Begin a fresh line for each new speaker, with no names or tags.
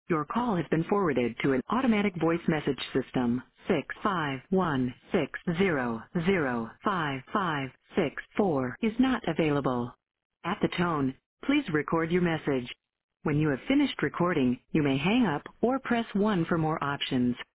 Your call has been forwarded to an automatic voice message system. 65160055664 is not available. At the tone, please record your message. When you have finished recording, you may hang up or press 1 for more options.